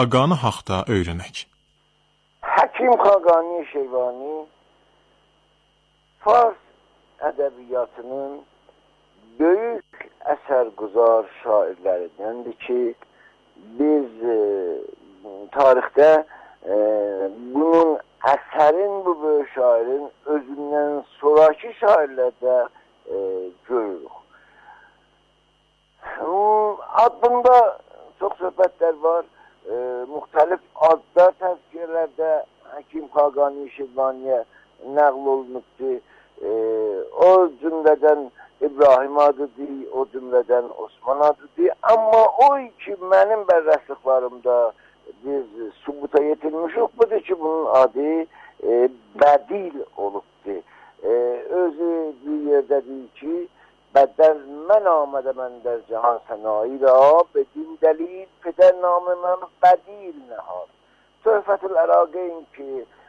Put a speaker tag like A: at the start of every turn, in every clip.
A: Xaqani haqda öyrənək.
B: Həkim Xaqani Şirvani Fars ədəbiyyatının böyük əsərgüzar şairlərindəndir ki, biz tarixdə bunun əsərin, bu böyük şairin özündən sonraki şairlərdə görürük. Adında çox söhbətlər var. Müxtəlif adlar təzkirələrdə Həkim Xaqani Şirvaniyə nəql olunubdur. O cümlədən İbrahim adıdır, o cümlədən Osman adıdır. Amma o ki, mənim bərrəsliklərimdə biz sübuta yetirmişik, budur ki, bunun adı Bədil olubdur. Özü bir yerdə deyir ki, Bədər mən amədə məndər cahan sənayi ra, bedin dəlil peder namı mən Bədil nəhar. Töhfətül Əraqeyn ki,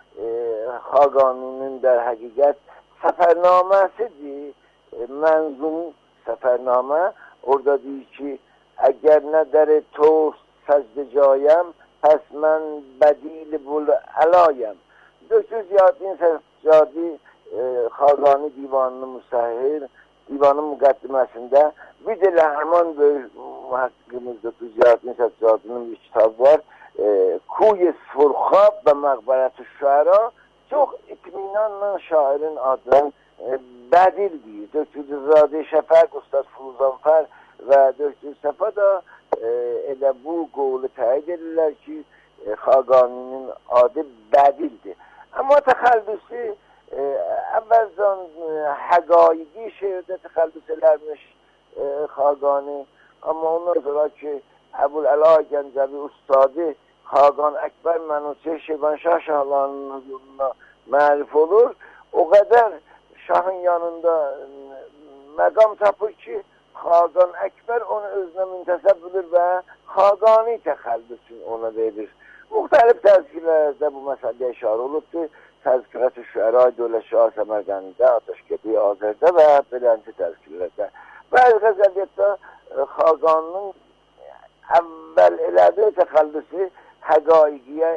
B: Xaqaninin der həqiqət səfərnaməsidir, mənzum səfərnamə. Orada deyir ki, əgər nə dəri tost səzdəcayəm, pəs mən Bədil bul əlayəm. 400 Səccadi Xaqani divanını müsəhhir, divanın müqəddiməsində bir də həman böyük mühəqqimiz 400 Səccadinin bir kitabı var. Kuy Sfurxab və Məqbərət-i Şüəra. Çox itminanla şairin adını Bədil deyir. 400 Şəfəq, Ustad Fuzanfər və 400 Səfa da elə bu qovlu təyid edirlər ki, Xaqaninin adı Bədildir. Amma təxəllüsü əvvəldən həqaiqi şeirdə təxəllüs elərmiş Xaqani. Amma ondan sonra ki, Əbu'l-Əla Gəncəvi ustadı Xaqan Əkbər Mənuşi Şirvanşah şahlarının yoluna mərif olur. O qədər şahın yanında məqam tapır ki, Xaqan Əkbər onu özünə müntəsəb bilir və Xaqani təxəllüsünü ona verir. Müxtəlif təzkirlərdə bu məsələyə işarə olubdur. Təzkirət-i Şüəra Dövlət Şah Səmərqənddə, Ateşkədi Azərdə və beləncə təzkirlərdə. Bəzi qəzəliyyətdə Xaqanının əvvəl elədiyi təxəllüsü həqaiqiyə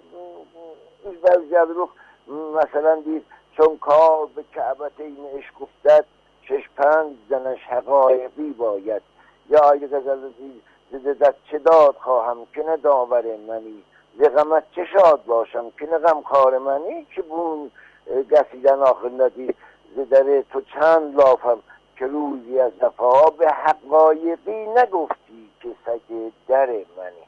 B: üzbəüz gəlirik. Məsələn deyir, çون کار به کعبتین عشق افتد چشپند زنش حقایقی باید. یا آیه غزل زدت چه داد خواهم که نه داور منی ز غمت چه شاد باشم که نه غمخوار منی. که bu قصیدن آخرında deyir زدره تو چند لافم که روزی از وفا به حقایقی نگفتی که سگ در منی.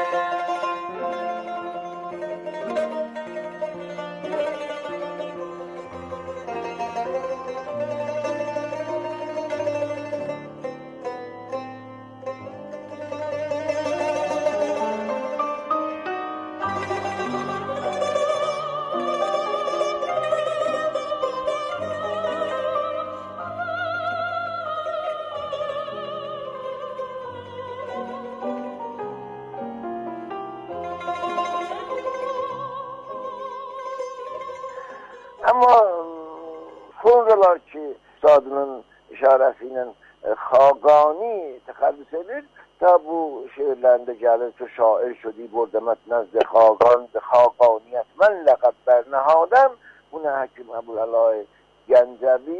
B: Amma sonralar ki, üstadının işarəsiyle Xaqani təxəllüs edir, da bu şeirlərində gəlir ki, şair şudi burdəmət nəzdə Xaqan, Xaqaniyyət mən ləqəb bərnəhadəm. Buna Həkim Əbu'l-Əla Gəncəvi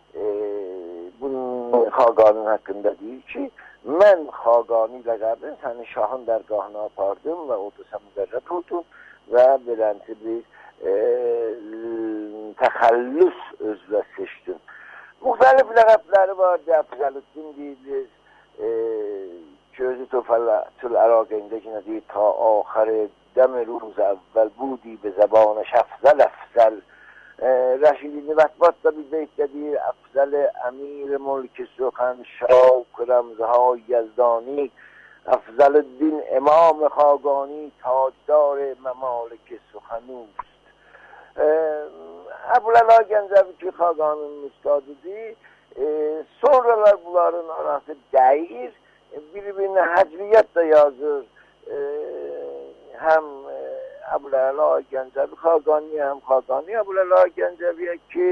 B: bunun Xaqanın haqqında deyir ki, mən Xaqani ləqəbin səni şahın dərgahına apardım və orada sən müqərrət oldun və beləncə bir təxəllüs özlə seçdin. Müxtəlif ləqəbləri var. Əfzəlüddin deyilir. Közü Töhfətül Əraqeyndə ki, deyir, ta axır dəm ruz əvvəl budi be zəbanə şəfzəl əfzəl. Rəşidi Nivətbat da bir beytdə deyir, əfzəl əmir mülk süxən şavq rəmzهای یزدانی افضلالدین امام خاقانی تاجدار ممالک سخنوست. Əbu'l-Əla Gəncəvi ki, Xaqanın üstadıdır. Sonralar bunların arası dəyir. Bir-birinə həcviyyət də yazır. Həm Əbu'l-Əla Gəncəvi Xaqaniyə, həm Xaqani Əbu'l-Əla Gəncəviyə ki,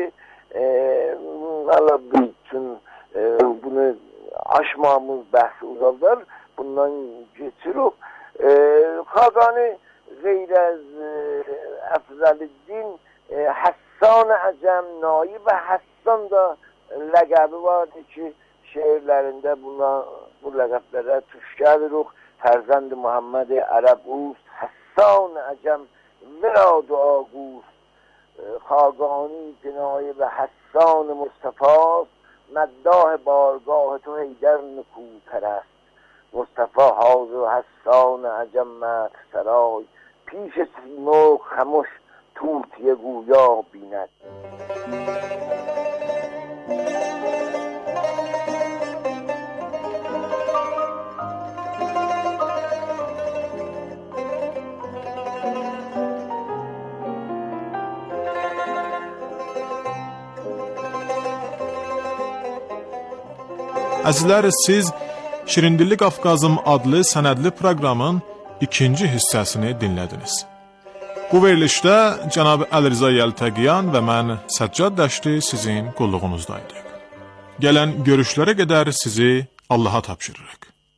B: bütün bunu aşmamız bəhsi uzadar. Bundan geçirik. خاقانی غیر از افضلالدین حسان عجم نایب Həssan da ləqəbi vardı ki, şeirlərində bu ləqəblərə tuş gəlirik. Fərzənd-i Muhammed Ərəb Ust, Həssan Əcəm Mirad Ağust, Xaqani Cinayib Həssan Mustafa مداح بارگاه تو حیدر نکو پرست مصطفی حاضر حسان عجم مکر سرای پیش سیمرغ خموش طوطی گویا بیند.
A: Əzizlər, siz Şirindilli Qafqazım adlı sənədli proqramın ikinci hissəsini dinlədiniz. Bu verilişdə Cənab Əlirza Yəltəqiyan və mən Səccad Dəşti sizin qulluğunuzdaydık. Gələn görüşlərə qədər sizi Allaha tapşırırıq.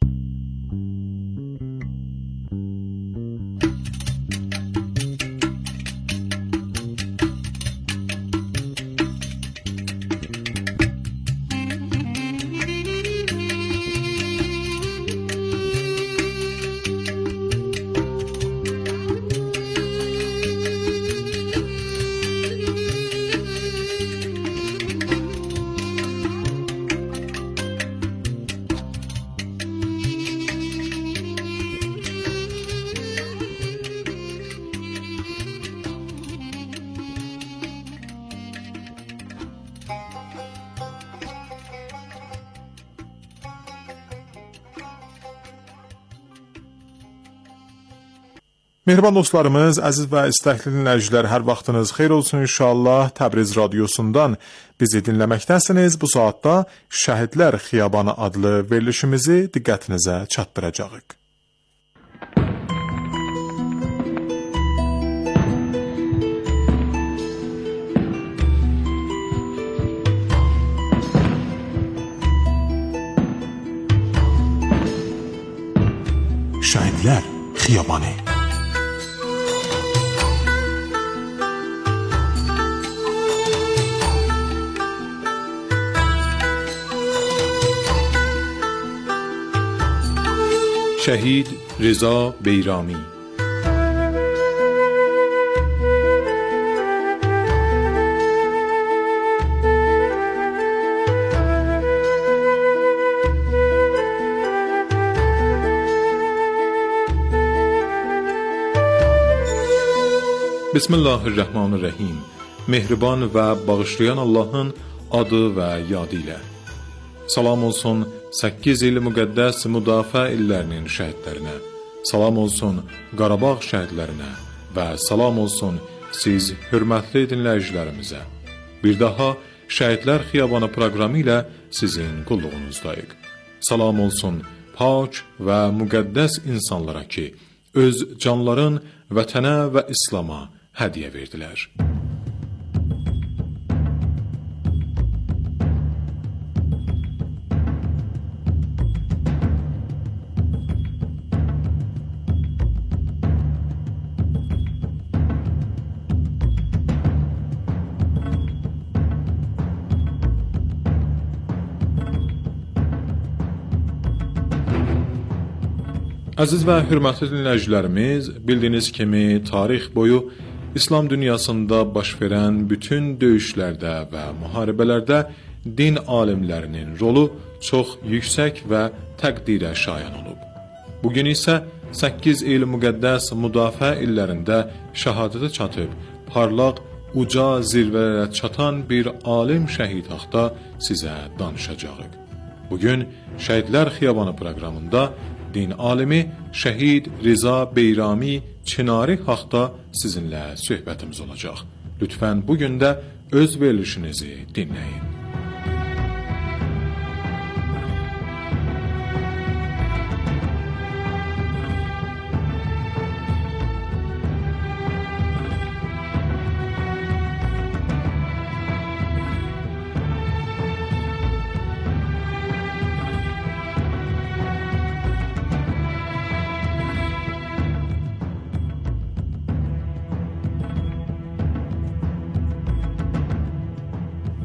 A: Mehriban dostlarımız, əziz və istəkli dinləyicilər, hər vaxtınız xeyir olsun inşallah. Təbriz radiosundan bizi dinləməkdəsiniz. Bu saatda Şəhidlər Xiyabanı adlı verilişimizi diqqətinizə çatdıracağıq. Şəhidlər Xiyabanı. شهید رضا بیرامی. بسم الله الرحمن الرحیم. مهربان و bağışlayan Allah'ın adı ve yadıyla. Salam olsun 8 il müqəddəs müdafiə illərinin şəhidlərinə, salam olsun Qarabağ şəhidlərinə və salam olsun siz hörmətli dinləyicilərimizə. Bir daha Şəhidlər Xiyabanı proqramı ilə sizin qulluğunuzdayıq. Salam olsun pak və müqəddəs insanlara ki, öz canların vətənə və İslama hədiyyə verdilər. Əziz və hörmətli dinləyicilərimiz, bildiyiniz kimi tarix boyu İslam dünyasında baş verən bütün döyüşlərdə və müharibələrdə din alimlərinin rolu çox yüksək və təqdirə şayan olub. Bugün isə 8 il müqəddəs müdafiə illərində şəhadətə çatıb, parlaq, uca zirvələrə çatan bir alim şəhid haqda sizə danışacağıq. Bugün Şəhidlər Xiyabanı proqramında din alimi Şəhid Rıza Beyrami Çinari haqda sizinlə söhbətimiz olacaq. Lütfən bugün də öz verilişinizi dinləyin.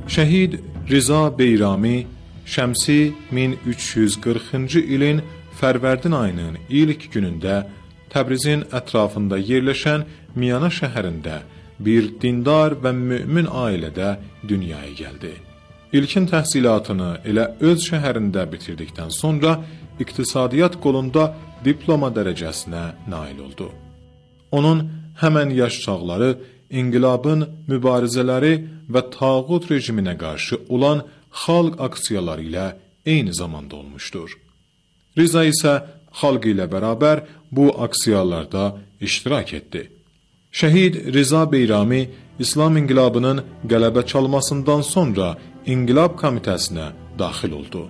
A: Şəhid Riza Beyrami şəmsi 1340-cı ilin Fərvərdin ayının ilk günündə Təbrizin ətrafında yerləşən Miyana şəhərində bir dindar və mömin ailədə dünyaya gəldi. İlkin təhsilatını elə öz şəhərində bitirdikdən sonra iqtisadiyyat qolunda diploma dərəcəsinə nail oldu. Onun həmən yaş çağları inqilabın mübarizələri və tağut rejiminə qarşı olan xalq aksiyaları ilə eyni zamanda olmuşdur. Riza isə xalq ilə bərabər bu aksiyalarda iştirak etdi. Şəhid Riza Beyrami İslam inqilabının qələbə çalmasından sonra İnqilab Komitəsinə daxil oldu.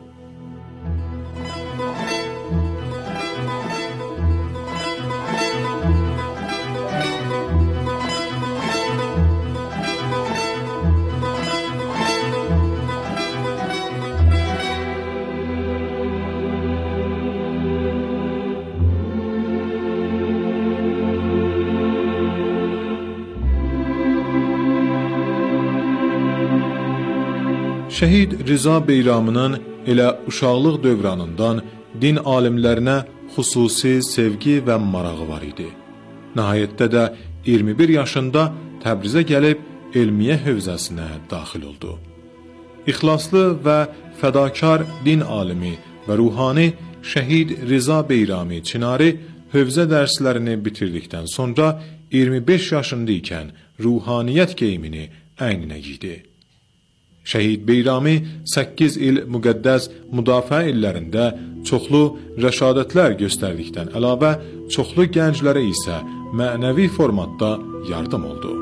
A: Şəhid Riza Beyramının elə uşaqlıq dövranından din alimlərinə xüsusi sevgi və marağı var idi. Nəhayətdə də 21 yaşında Təbrizə gəlib elmiyə hövzəsinə daxil oldu. İxlaslı və fədakar din alimi və ruhani Şəhid Riza Beyrami Çinari hövzə dərslərini bitirdikdən sonra 25 yaşında ikən ruhaniyyət geyimini əyninə giydi. Şəhid Beyrami 8 il müqəddəs müdafiə illərində çoxlu rəşadətlər göstərdikdən əlavə çoxlu gənclərə isə mənəvi formatda yardım oldu.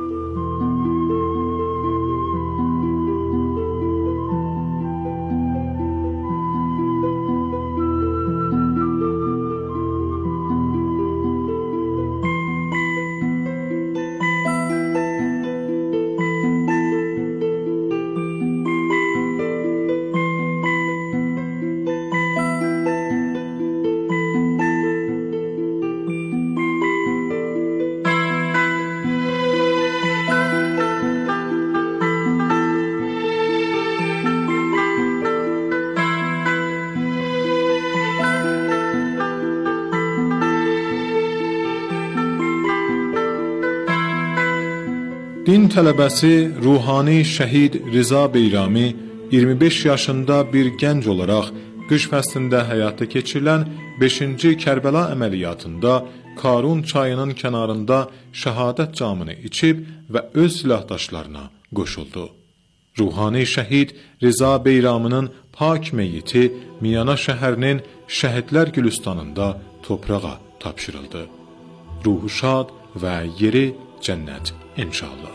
A: Din tələbəsi ruhani Şəhid Riza Beyrami 25 yaşında bir gənc olaraq qış fəslində həyata keçirilən 5-ci Kərbəla əməliyyatında Karun çayının kənarında şəhadət camını içib və öz silahdaşlarına qoşuldu. Ruhani Şəhid Riza Beyramının pak meyyiti Miyana şəhərinin Şəhidlər Gülüstanında toprağa tapşırıldı. Ruhu şad və yeri cənnət inşallah.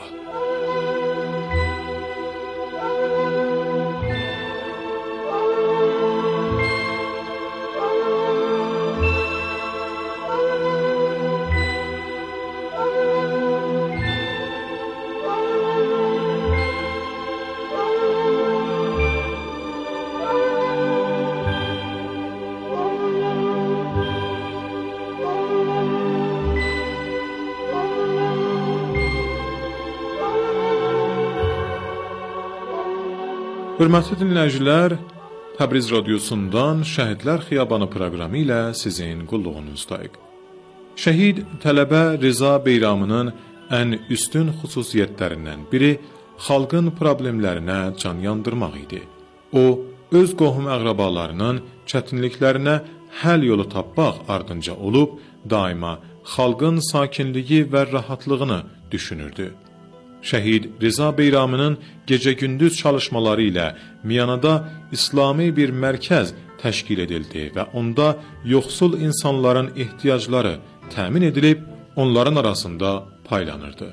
A: Hörmətli dinləyicilər, Təbriz radiosundan Şəhidlər Xiyabanı proqramı ilə sizin qulluğunuzdayıq. Şəhid tələbə Riza Beyramının ən üstün xüsusiyyətlərindən biri xalqın problemlərinə can yandırmaq idi. O, öz qohum əqrabalarının çətinliklərinə həll yolu tapmaq ardınca olub, daima xalqın sakinliyi və rahatlığını düşünürdü. Şəhid Riza Beyramının gecə-gündüz çalışmaları ilə Miyanada İslami bir mərkəz təşkil edildi və onda yoxsul insanların ehtiyacları təmin edilib, onların arasında paylanırdı.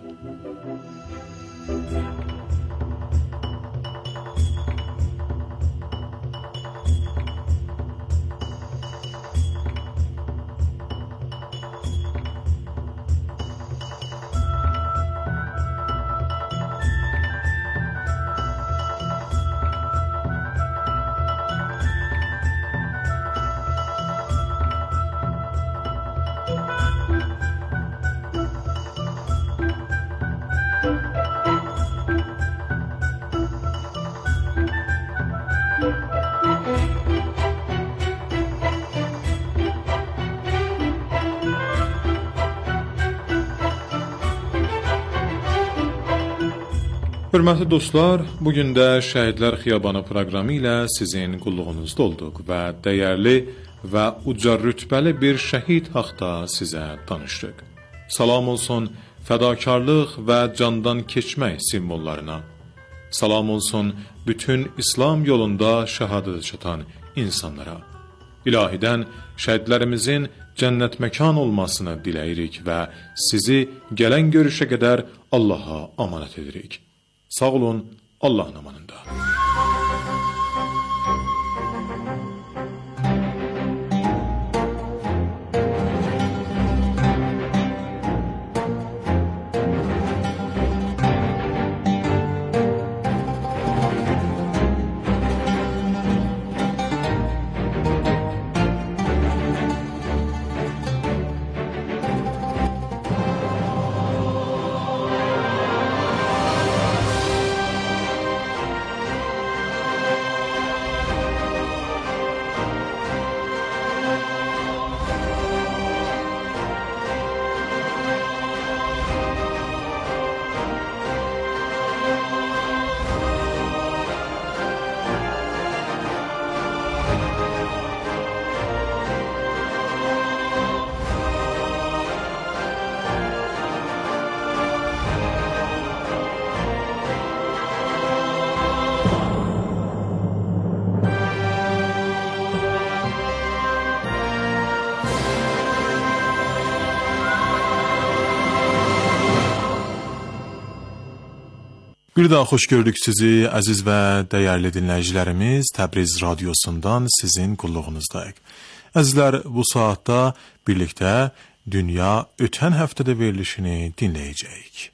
A: Hörmətli dostlar, bugün də Şəhidlər Xiyabanı proqramı ilə sizin qulluğunuzda olduq və dəyərli və uca rütbəli bir şəhid haqda sizə danışdıq. Salam olsun fədakarlıq və candan keçmək simvollarına. Salam olsun bütün İslam yolunda şəhadətə çatan insanlara. İlahidən şəhidlərimizin cənnət məkan olmasını diləyirik və sizi gələn görüşə qədər Allaha amanət edirik. Sağ olun, Allah'ın amanında. Bir daha xoş gördük sizi, əziz və dəyərli dinləyicilərimiz. Təbriz radiosundan sizin qulluğunuzdayıq. Əzizlər, bu saatda birlikdə Dünya ötən həftədə verilişini dinləyəcəyik.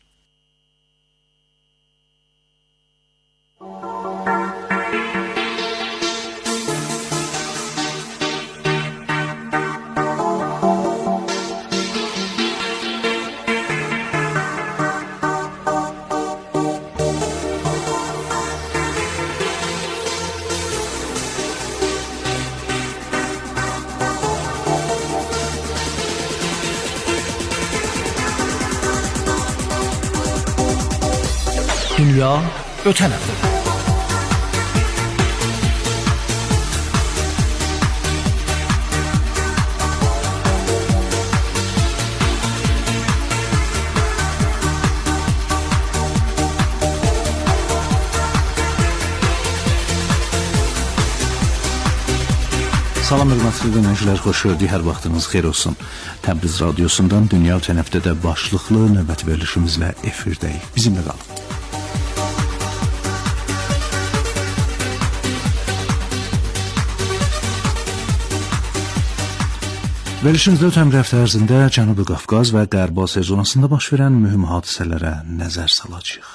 C: Dünya ötən həftədə. Salam hörmətli dinləyicilər, xoş gördük, hər vaxtınız xeyir olsun. Təbriz radiosundan Dünya ötən həftədə başlıqlı növbəti verilişimizlə efirdəyik. Bizimlə qalın. Verilişimizdə ötən həftə ərzində Cənubi Qafqaz və Qərbi Asiya zonasında baş verən mühüm hadisələrə nəzər salacağıq.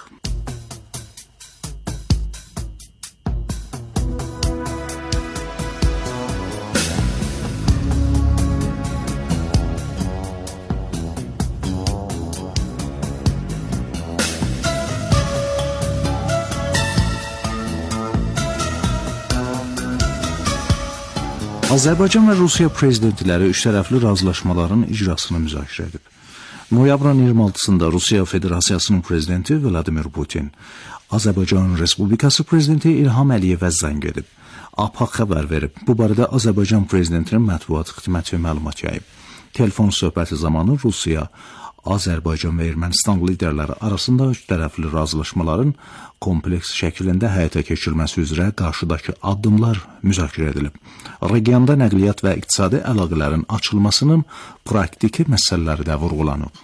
C: Azərbaycan və Rusiya prezidentləri üçtərəfli razılaşmaların icrasını müzakirə edib. Noyabrın 26-sında Rusiya Federasiyasının prezidenti Vladimir Putin, Azərbaycan Respublikası prezidenti İlham Əliyevə zəng edib. APA xəbər verib. Bu barədə Azərbaycan prezidentinin mətbuat xidməti məlumat yayıb. Telefon söhbəti zamanı Rusiya, Azərbaycan və Ermənistan liderləri arasında üçtərəfli razılaşmaların kompleks şəklində həyata keçirilməsi üzrə qarşıdakı addımlar müzakirə edilib. Regionda nəqliyyat və iqtisadi əlaqələrin açılmasının praktiki məsələləri də vurğulanıb.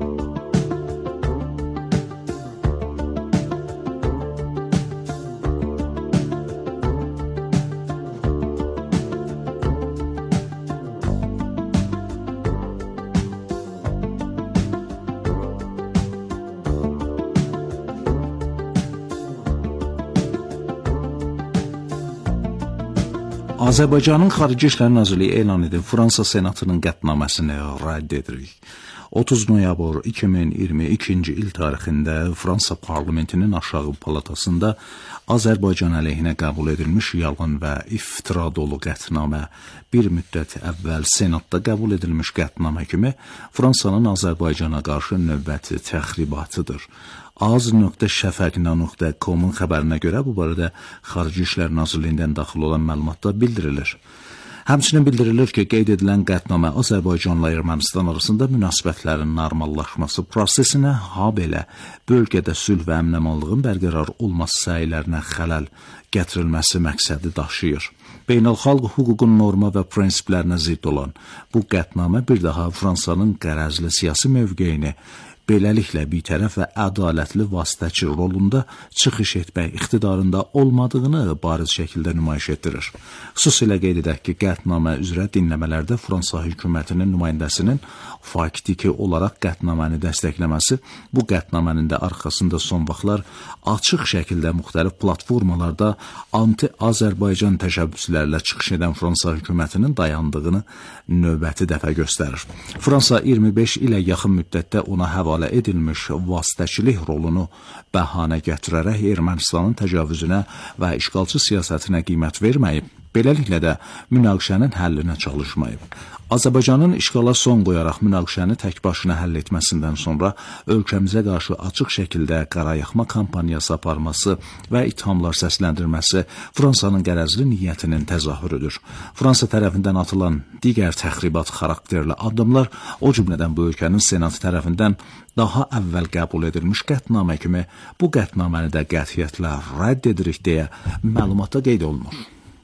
C: Azərbaycanın Xarici İşlər Nazirliyi elan edib, Fransa Senatının qətnaməsini rədd edirik. 30 noyabr 2022-ci il tarixində Fransa parlamentinin aşağı palatasında Azərbaycan əleyhinə qəbul edilmiş yalan və iftira dolu qətnamə bir müddət əvvəl Senatda qəbul edilmiş qətnamə kimi Fransanın Azərbaycana qarşı növbəti təxribatıdır. az.şafaq.com-un xəbərinə görə bu barədə Xarici İşlər Nazirliyindən daxil olan məlumatda bildirilir. Həmçinin bildirilir ki, qeyd edilən qətnamə Azərbaycanla Ermənistan arasında münasibətlərin normallaşması prosesinə, habelə bölgədə sülh və əmin-amanlığın bərqərar olması səylərinə xələl gətirilməsi məqsədi daşıyır. Beynəlxalq hüququn norma və prinsiplərinə zidd olan bu qətnamə bir daha Fransanın qərəzli siyasi mövqeyini beləliklə bitərəf və ədalətli vasitəçi rolunda çıxış etmək iqtidarında olmadığını bariz şəkildə nümayiş etdirir. Xüsusilə qeyd edək ki, qətnamə üzrə dinləmələrdə Fransa hökumətinin nümayəndəsinin faktiki olaraq qətnaməni dəstəkləməsi, bu qətnamənin də arxasında son vaxtlar açıq şəkildə müxtəlif platformalarda anti-Azərbaycan təşəbbüslərlə çıxış edən Fransa hökumətinin dayandığını növbəti dəfə göstərir. Fransa 25 ilə yaxın müddətdə ona həvalə edilmiş vasitəçilik rolunu bəhanə gətirərək Ermənistanın təcavüzünə və işğalçı siyasətinə qiymət verməyib, beləliklə də münaqişənin həllinə çalışmayıb. Azərbaycanın işğala son qoyaraq münaqişəni tək başına həll etməsindən sonra ölkəmizə qarşı açıq şəkildə qarayaxma kampaniyası aparması və ithamlar səsləndirməsi Fransanın qərəzli niyyətinin təzahürüdür. Fransa tərəfindən atılan digər təxribat xarakterli addımlar, o cümlədən bu ölkənin senatı tərəfindən daha əvvəl qəbul edilmiş qətnamə kimi bu qətnaməni də qətiyyətlə rədd edirik deyə məlumatda qeyd olunur.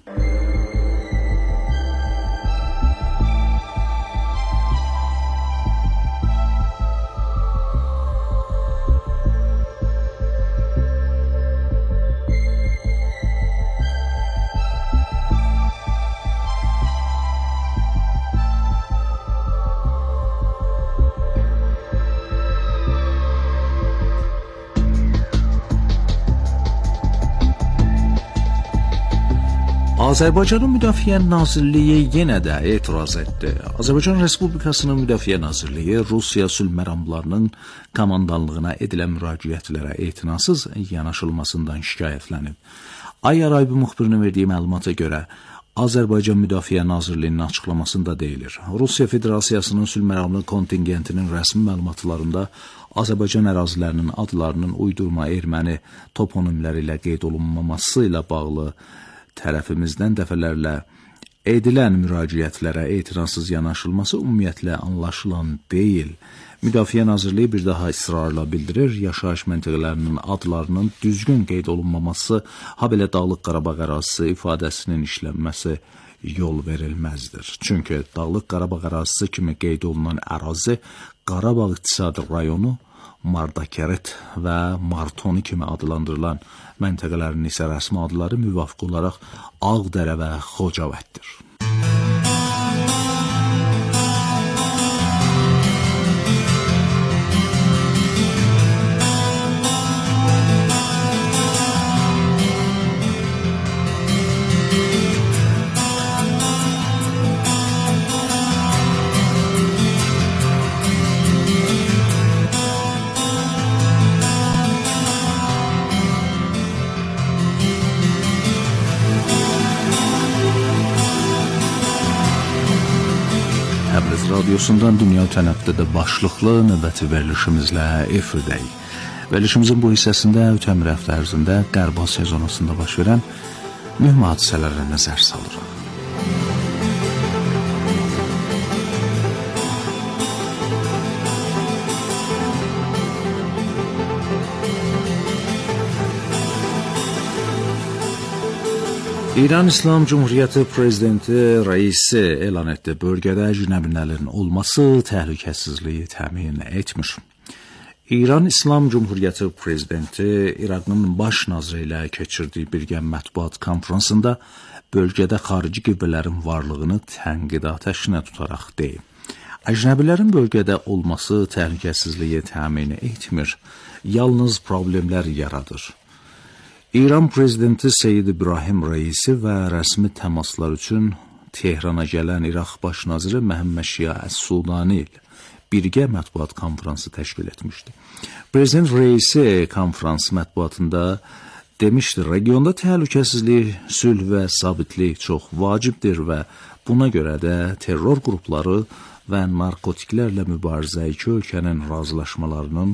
C: Azərbaycanın Müdafiə Nazirliyi yenə də etiraz etdi. Azərbaycan Respublikasının Müdafiə Nazirliyi Rusiya sülh məramlarının komandanlığına edilən müraciətlərə etinasız yanaşılmasından şikayətlənib. Ay Araybi müxbirinin verdiyi məlumata görə Azərbaycan Müdafiə Nazirliyinin açıqlamasında deyilir. Rusiya Federasiyasının sülh məramlı kontingentinin rəsmi məlumatlarında Azərbaycan ərazilərinin adlarının uydurma erməni toponimləri ilə qeyd olunmaması ilə bağlı tərəfimizdən dəfələrlə edilən müraciətlərə etinasız yanaşılması ümumiyyətlə anlaşılan deyil. Müdafiə Nazirliyi bir daha israrla bildirir, yaşayış məntəqələrinin adlarının düzgün qeyd olunmaması, habelə Dağlıq Qarabağ ərazisi ifadəsinin işlənməsi yol verilməzdir. Çünki Dağlıq Qarabağ ərazisi kimi qeyd olunan ərazi Qarabağ İqtisadi Rayonu, Mardakərit və Martoni kimi adlandırılan məntəqələrin isə rəsmi adları müvafiq olaraq Ağdərə və Xocavənddir. Təbriz radiosundan Dünya Ötən Həftədə başlıqlı növbəti verilişimizlə efirdəyik. Verilişimizin bu hissəsində ötən bir həftə ərzində Qərb Asiya zonasında baş verən mühüm hadisələrə nəzər salırıq. İran İslam Cumhuriyyəti Prezidenti Raisi elan etdi. Bölgədə əcnəbilərin olması təhlükəsizliyi təmin etmir. İran İslam Cumhuriyyəti Prezidenti İraqın baş naziri ilə keçirdiyi birgə mətbuat konfransında bölgədə xarici qüvvələrin varlığını tənqid atəşinə tutaraq deyib. Əcnəbilərin bölgədə olması təhlükəsizliyi təmin etmir, yalnız problemlər yaradır. İran Prezidenti Seyyid İbrahim Raisi və rəsmi təmaslar üçün Tehrana gələn İraq baş naziri Məhəmməd Şia Əs-Sudani ilə birgə mətbuat konfransı təşkil etmişdi. Prezident Raisi konfrans mətbuatında demişdi, regionda təhlükəsizlik, sülh və sabitlik çox vacibdir və buna görə də terror qrupları və narkotiklərlə mübarizə iki ölkənin razılaşmalarının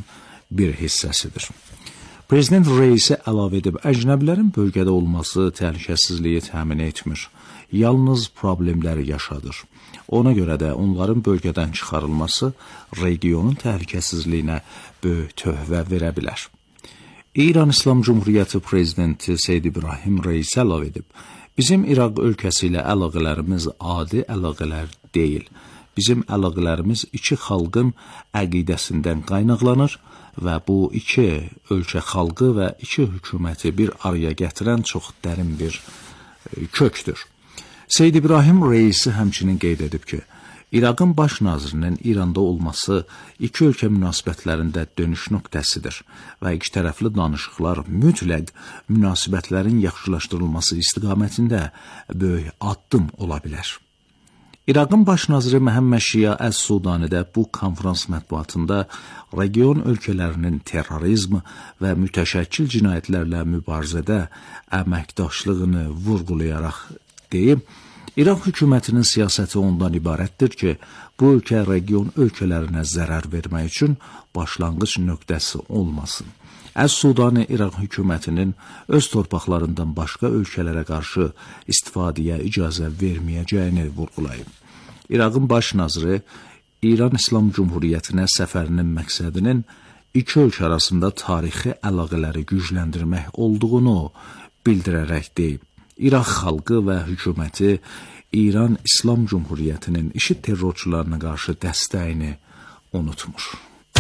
C: bir hissəsidir. Prezident Reisi əlavə edib, əcnəbilərin bölgədə olması təhlükəsizliyi təmin etmir, yalnız problemləri yaşadır. Ona görə də onların bölgədən çıxarılması regionun təhlükəsizliyinə böyük töhfə verə bilər. İran İslam Cumhuriyyəti Prezidenti Seyyid İbrahim Reisi əlavə edib, bizim İraq ölkəsi ilə əlaqələrimiz adi əlaqələr deyil. Bizim əlaqələrimiz iki xalqın əqidəsindən qaynaqlanır və bu iki ölkə xalqı və iki hökuməti bir araya gətirən çox dərin bir kökdür. Seyyid İbrahim Reisi həmçinin qeyd edib ki, İraqın baş nazirinin İranda olması iki ölkə münasibətlərində dönüş nöqtəsidir və iki tərəfli danışıqlar mütləq münasibətlərin yaxşılaşdırılması istiqamətində böyük addım ola bilər. İraqın baş naziri Məhəmməd Şia Əs-Sudanidə bu konferans mətbuatında region ölkələrinin terrorizm və mütəşəkkil cinayətlərlə mübarizədə əməkdaşlığını vurğulayaraq deyib, İraq hökumətinin siyasəti ondan ibarətdir ki, bu ölkə region ölkələrinə zərər vermək üçün başlanğıc nöqtəsi olmasın. Əs-Sudani İraq hökumətinin öz torpaqlarından başqa ölkələrə qarşı istifadəyə icazə verməyəcəyini vurğulayıb. İraqın baş naziri İran İslam Cumhuriyyətinə səfərinin məqsədinin iki ölkə arasında tarixi əlaqələri gücləndirmək olduğunu bildirərək deyib. İraq xalqı və hökuməti İran İslam Cumhuriyyətinin IŞİD terrorçularına qarşı dəstəyini unutmur.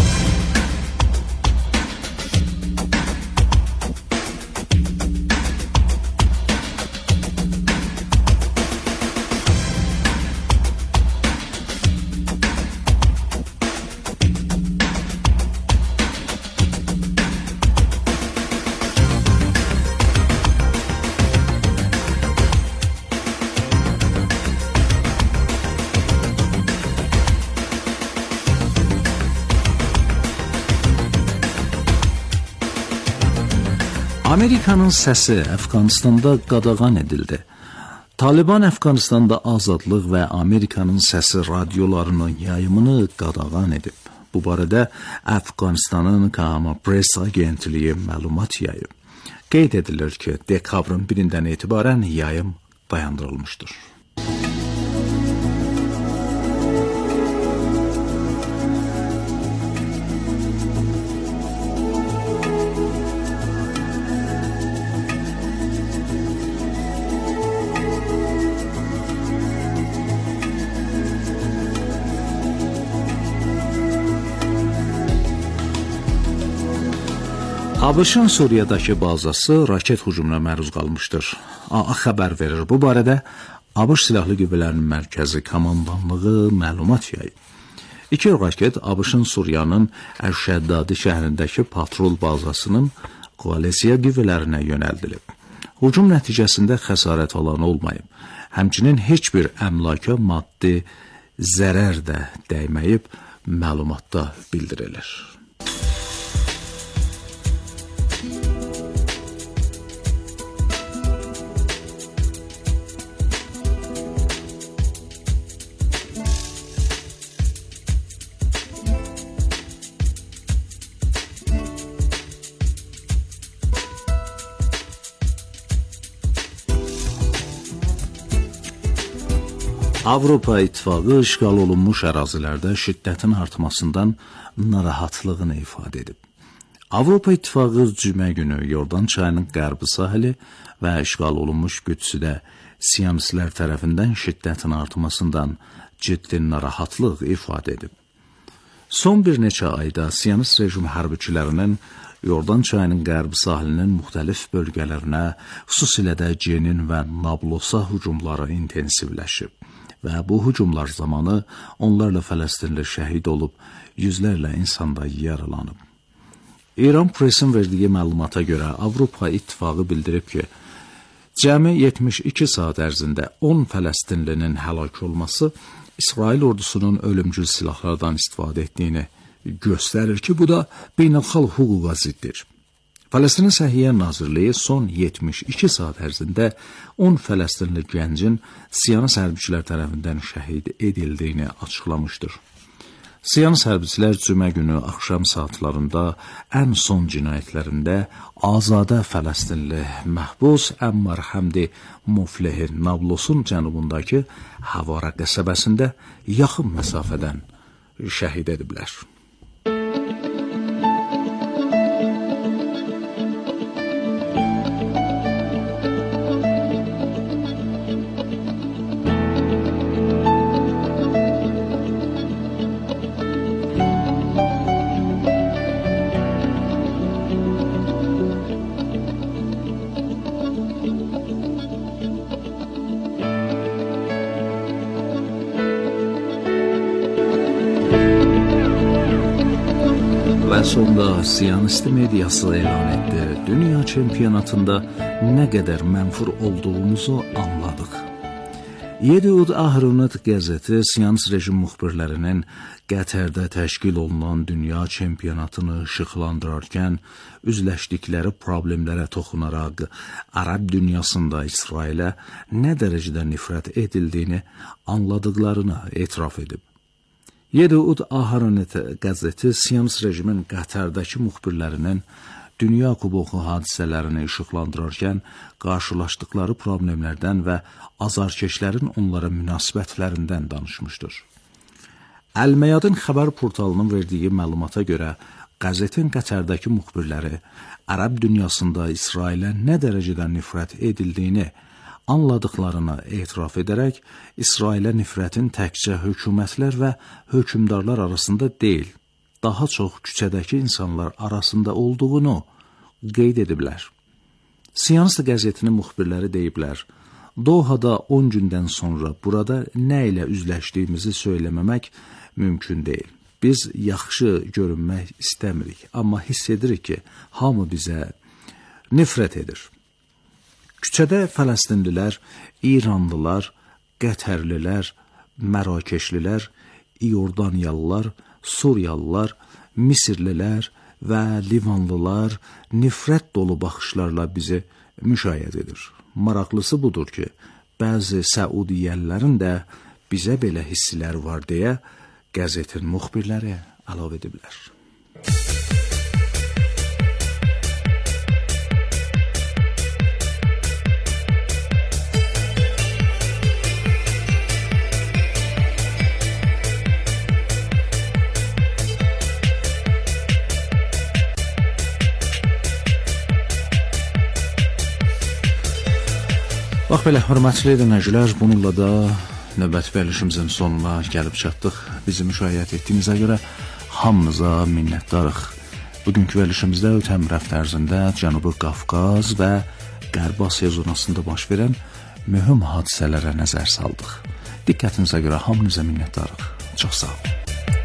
C: Amerikanın səsi Əfqanistanda qadağan edildi. Taliban Əfqanistanda azadlıq və Amerikanın səsi radiolarının yayımını qadağan edib. Bu barədə Əfqanistanın Kama Press agentliyi məlumat yayıb. Qeyd edilir ki, dekabrın 1-dən etibarən yayım dayandırılmışdır. ABŞ-ın Suriyadakı bazası raket hücumuna məruz qalmışdır. AA xəbər verir. Bu barədə ABŞ Silahlı Qüvvələrinin Mərkəzi Komandanlığı məlumat yayıb. İki raket ABŞ-ın Suriyanın Əş-Şəddadi şəhərindəki patrol bazasının koalisiya qüvvələrinə yönəldilib. Hücum nəticəsində xəsarət alan olmayıb. Həmçinin heç bir əmlaka maddi zərər də dəyməyib, məlumatda bildirilir. Avropa İttifaqı işğal olunmuş ərazilərdə şiddətin artmasından narahatlığını ifadə edib. Avropa İttifaqı cümə günü Yordan çayının qərbi sahili və işğal olunmuş Qüdsüdə siyonistlər tərəfindən şiddətin artmasından ciddi narahatlıq ifadə edib. Son bir neçə ayda siyonist rejim hərbiçilərinin Yordan çayının qərbi sahilinin müxtəlif bölgələrinə, xüsusilə də Cenin və Nablosa hücumları intensivləşib. Və bu hücumlar zamanı onlarla Fələstinli şəhid olub, yüzlərlə insanda yaralanıb. İran Pressin verdiyi məlumata görə Avropa İttifaqı bildirib ki, cəmi 72 saat ərzində 10 Fələstinlinin həlak olması İsrail ordusunun ölümcül silahlardan istifadə etdiyini göstərir ki, bu da beynəlxalq hüquqa ziddir. Fələstinin Səhiyyə Nazirliyi son 72 saat ərzində 10 Fələstinli gəncin siyonist hərbiçilər tərəfindən şəhid edildiyini açıqlamışdır. Siyonist hərbçilər cümə günü axşam saatlarında ən son cinayətlərində azadə Fələstinli məhbus Əmmar Həmdi Muflihi Nablusun cənubundakı Havara qəsəbəsində yaxın məsafədən şəhid ediblər. Və sonda Siyonist mediası elan etdi. Dünya çempionatında nə qədər mənfur olduğumuzu anladıq. Yediud Ahronet qəzeti Siyonist rejim müxbirlərinin Qətərdə təşkil olunan dünya çempionatını işıqlandırarkən üzləşdikləri problemlərə toxunaraq Ərəb dünyasında İsrailə nə dərəcədə nifrət edildiyini anladıqlarını etiraf edib. Yediud Ahronet qəzeti Siyonist rejimin Qətərdəki müxbirlərinin dünya kuboku hadisələrini işıqlandırarkən qarşılaşdıqları problemlərdən və azarkeşlərin onlara münasibətlərindən danışmışdır. Əl-Məyadin xəbər portalının verdiyi məlumata görə qəzetin Qətərdəki müxbirləri Ərəb dünyasında İsrailə nə dərəcədə nifrət edildiyini anladıqlarını etiraf edərək, İsrailə nifrətin təkcə hökumətlər və hökümdarlar arasında deyil, daha çox küçədəki insanlar arasında olduğunu qeyd ediblər. Siyonist qəzetinin müxbirləri deyiblər, Dohada 10 gündən sonra burada nə ilə üzləşdiyimizi söyləməmək mümkün deyil. Biz yaxşı görünmək istəmirik, amma hiss edirik ki, hamı bizə nifrət edir. Küçədə Fələstinlilər, İranlılar, Qətərlilər, Mərakeşlilər, İordaniyalılar, Suriyalılar, Misirlilər və Livanlılar nifrət dolu baxışlarla bizi müşahidə edir. Maraqlısı budur ki, bəzi Səudiyyəlilərin də bizə belə hisslər var deyə qəzetin müxbirləri əlavə ediblər. Bax belə, hörmətli dinləyicilər, bununla da növbəti verilişimizin sonuna gəlib çatdıq. Bizi müşahidə etdiyinizə görə hamınıza minnətdarıq. Bugünkü verilişimizdə ötən həftə ərzində Cənubi Qafqaz və Qərbi Asiya zonasında baş verən mühüm hadisələrə nəzər saldıq. Diqqətinizə görə hamınıza minnətdarıq. Çox sağ olun.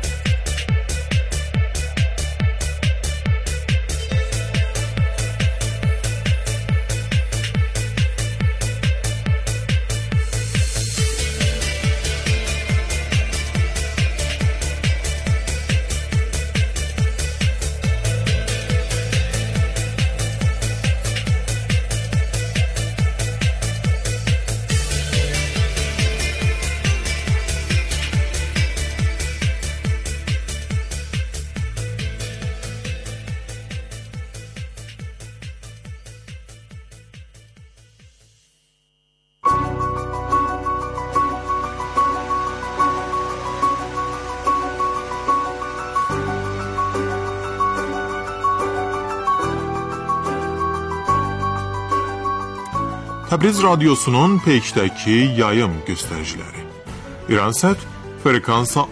A: Təbriz radyosunun peykdəki yayım göstəriciləri. İransat frekansa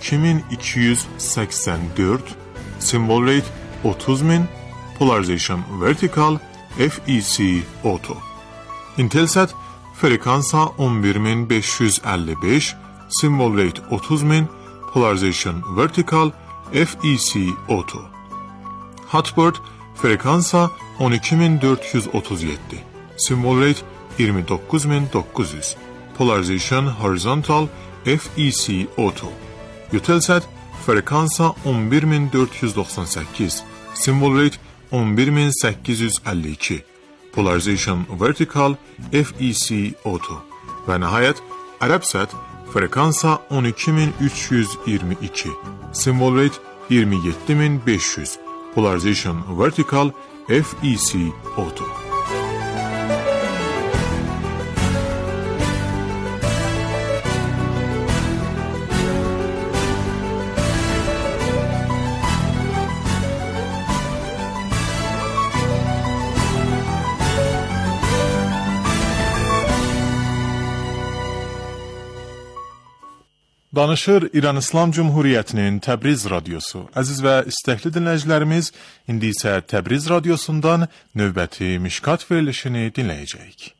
A: 12284, symbol rate 30000, polarization vertical, FEC auto. Intelsat frekansa 11555, symbol rate 30000, polarization vertical, FEC auto. Hotbird frekansa 12437, symbol rate 29900, polarization horizontal, FEC auto. Eutelsat frekansa 11498, symbol rate 11852, polarization vertical, FEC auto. Və nəhayət Arabsat frekansa 12322, symbol rate 27500, polarization vertical, FEC auto. Danışır İran İslam Cumhuriyyətinin Təbriz radiosu. Əziz və istəkli dinləyicilərimiz, indi isə Təbriz radiosundan növbəti Mişkat verilişini dinləyəcəyik.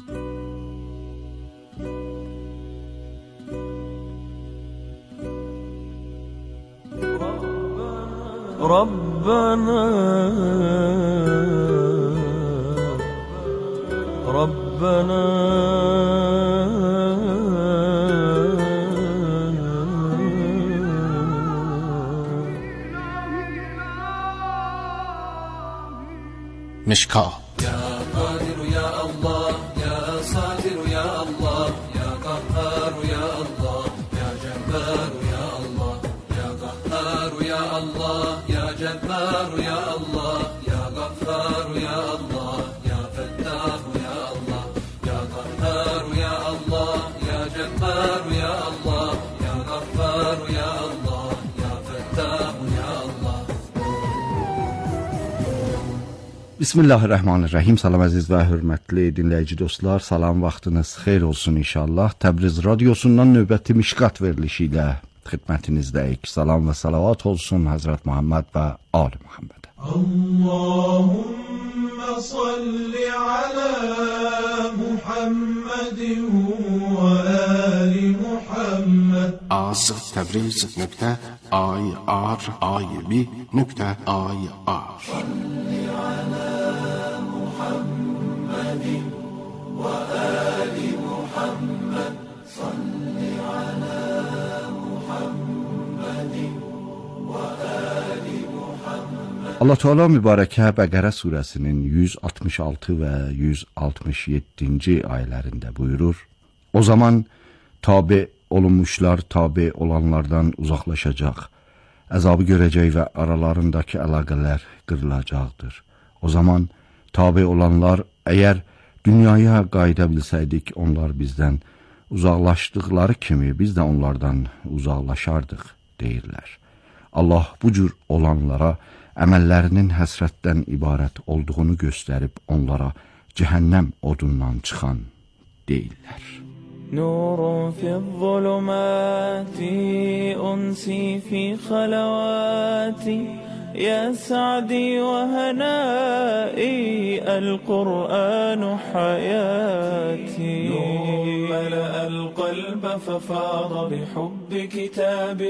D: Rabbana
E: مشكاة
D: يا قادر يا الله يا ساتر يا الله يا قهار يا الله يا جبار يا الله يا قهار يا الله يا جبار يا الله يا غفار يا الله يا فتاح يا الله يا قهار يا الله يا جبار يا الله يا غفار يا الله يا فتاح يا الله.
C: Bismillahirrahmanirrahim. Salam əziz və hörmətli dinləyici dostlar. Salam, vaxtınız xeyir olsun inşallah. Təbriz radiosundan növbəti Mişkat verilişi ilə xidmətinizdəyik. Salam və salavat olsun Həzrət Muhammed və Ali Muhammed.
D: Allahümme salli ala Muhammedin və ali Muhammed.
E: az.tabriz.ir.ir.
C: Allah Teala mübarəkə Bəqərə surəsinin 166 və 167-ci ayələrində buyurur: O zaman tabe olunmuşlar tabe olanlardan uzaqlaşacaq, əzabı görəcək və aralarındakı əlaqələr qırılacaqdır. O zaman tabe olanlar, əgər dünyaya qayıda bilsəydik, onlar bizdən uzaqlaşdıqları kimi biz də onlardan uzaqlaşardıq, deyirlər. Allah bu cür olanlara əməllərinin həsrətdən ibarət olduğunu göstərib onlara cəhənnəm odundan çıxan deyirlər.
D: نور في الظلمات أنسي في خلواتي يا سعدي وهنائي القرآن حياتي نور ملأ القلب ففاض بحب كتاب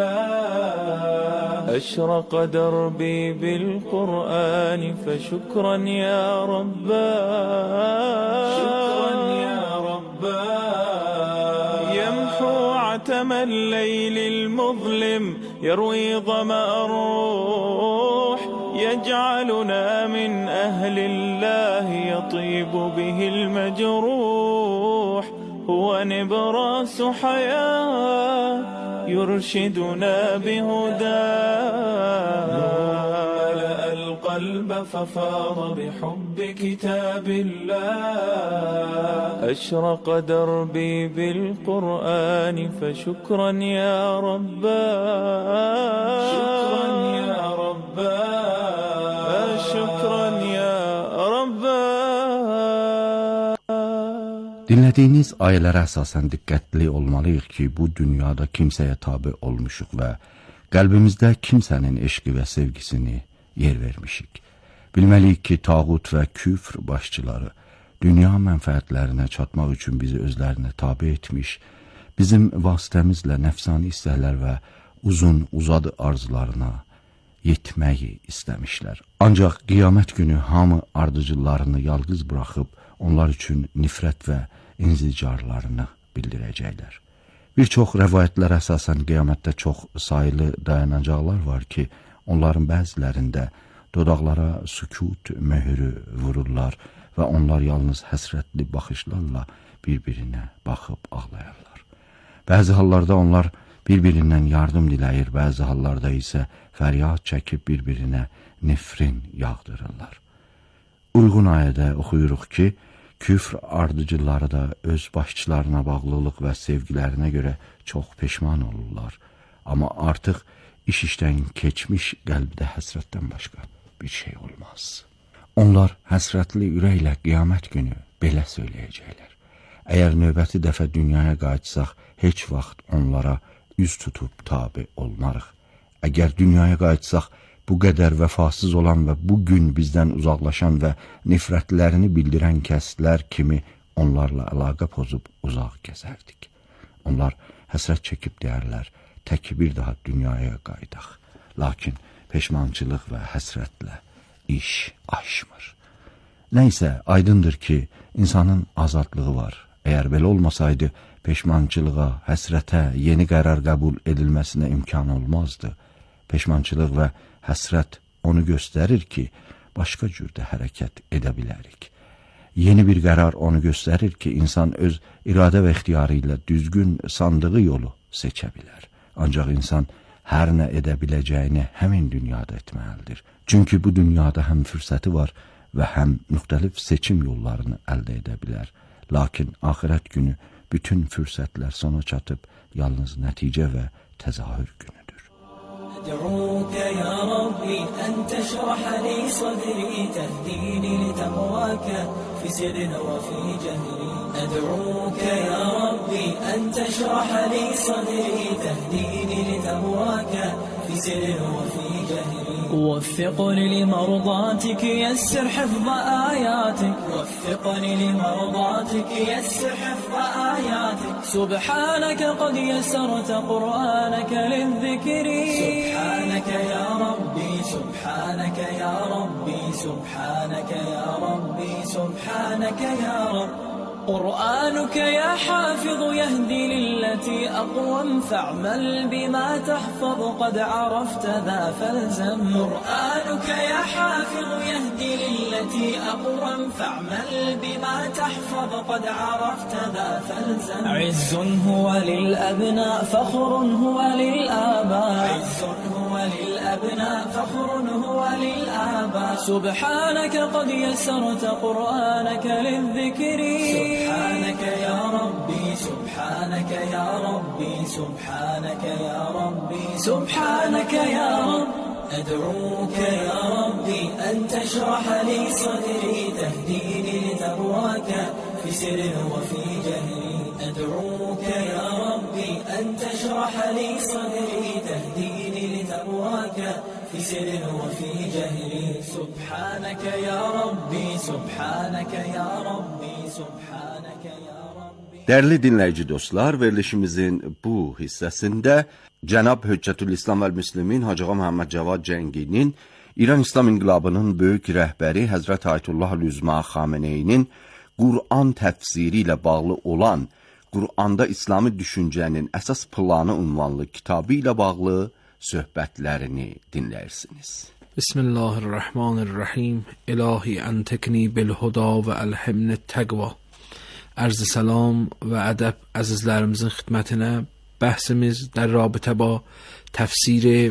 D: الله أشرق دربي بالقرآن فشكرا يا رباه شكرا يا رباه يمحو عتم الليل المظلم يروي ظمأ الروح يجعلنا من أهل الله يطيب به المجروح هو نبراس حياة يرشدنا بهداه ملأ القلب ففاض بحب كتاب الله أشرق دربي بالقرآن فشكرا يا رباه شكرا يا رباه شكرا يا رباه.
C: Dinlədiyiniz ayələrə əsasən diqqətli olmalıyıq ki, bu dünyada kimsəyə tabe olmuşuq və qəlbimizdə kimsənin eşqi və sevgisini yer vermişik. Bilməliyik ki, tağut və küfr başçıları dünya mənfəətlərinə çatmaq üçün bizi özlərinə tabe etmiş, bizim vasitəmizlə nəfsani istəklər və uzun-uzadı arzularına yetməyi istəmişlər. Ancaq qiyamət günü hamı ardıcıllarını yalqız buraxıb, onlar üçün nifrət və inzicarlarını bildirəcəklər. Bir çox rəvayətlərə əsasən qiyamətdə çox sayılı dayanacaqlar var ki, onların bəzilərində dodaqlara sükut möhürü vururlar və onlar yalnız həsrətli baxışlarla bir-birinə baxıb ağlayarlar. Bəzi hallarda onlar bir-birindən yardım diləyir, bəzi hallarda isə fəryad çəkib bir-birinə nefrin yağdırırlar. Uyğun ayədə oxuyuruq ki, küfr ardıcılları da öz başçılarına bağlılıq və sevgilərinə görə çox peşman olurlar. Amma artıq iş işdən keçmiş qəlbdə həsrətdən başqa bir şey olmaz. Onlar həsrətli ürəklə qiyamət günü belə söyləyəcəklər. Əgər növbəti dəfə dünyaya qayıtsaq, heç vaxt onlara üz tutub tabi olmarıq. Əgər dünyaya qayıtsaq, bu qədər vəfasız olan və bu gün bizdən uzaqlaşan və nifrətlərini bildirən kəslər kimi onlarla əlaqə pozub uzaq gəzərdik. Onlar həsrət çəkib deyərlər, tək bir daha dünyaya qayıdaq. Lakin peşmançılıq və həsrətlə iş aşmır. Nəysə, aydındır ki, insanın azadlığı var. Əgər belə olmasaydı, peşmançılığa, həsrətə, yeni qərar qəbul edilməsinə imkan olmazdı. Peşmançılıq və həsrət onu göstərir ki, başqa cürdə hərəkət edə bilərik. Yeni bir qərar onu göstərir ki, insan öz iradə və ixtiyarı ilə düzgün sandığı yolu seçə bilər. Ancaq insan hər nə edə biləcəyini həmin dünyada etməlidir. Çünki bu dünyada həm fürsəti var və həm müxtəlif seçim yollarını əldə edə bilər. Lakin axirət günü bütün fürsətlər sona çatıb yalnız nəticə və təzahür günüdür.
F: أدعوك يا ربي أن تشرح لي صدري تهديني لتقواك في سر وفي جهري أدعوك يا ربي أن تشرح لي صدري تهديني لتقواك في سر وفي جهري وفقني لمرضاتك يسر حفظ آياتك وفقني لمرضاتك يسر حفظ آياتك سبحانك قد يسرت قرآنك للذكر سبحانك يا ربي سبحانك يا ربي سبحانك يا ربي سبحانك يا رب قرآنك يا حافظ يهدي للتي أقوم فاعمل بما تحفظ قد عرفت ذا فالزم قرآنك يا حافظ يهدي للتي أقوم فاعمل بما تحفظ قد عرفت ذا فالزم عز هو للأبناء فخر هو للآباء عز هو للأبناء فخر هو للآباء سبحانك قد يسرت قرآنك للذكر سبحانك يا ربي سبحانك يا ربي سبحانك يا ربي سبحانك يا رب أدعوك يا ربي أن تشرح لي صدري تهديني لتقواك في سر وفي جهري أدعوك يا ربي أن تشرح لي صدري تهديني لتقواك في سر وفي جهري سبحانك يا ربي سبحانك يا ربي سبحانك يا ربي.
G: Dərli dinləyici dostlar, verilişimizin bu hissəsində Cənab Höccətülislam vəl-Müslimin Hacı Ağa Məhəmməd Cavad Cənginin İran İslam İnqilabının böyük rəhbəri Həzrət Ayətullah Üzma Xameneyinin Qur'an təfsiri ilə bağlı olan Qur'anda İslami düşüncənin əsas planı ünvanlı kitabı ilə bağlı söhbətlərini dinləyirsiniz.
H: Bismillahirrahmanirrahim. İlahi entekni bilhuda və əlhimni təqva. Ərz-i salam və ədəb əzizlərimizin xidmətinə bəhsimiz در رابطه با تفسیر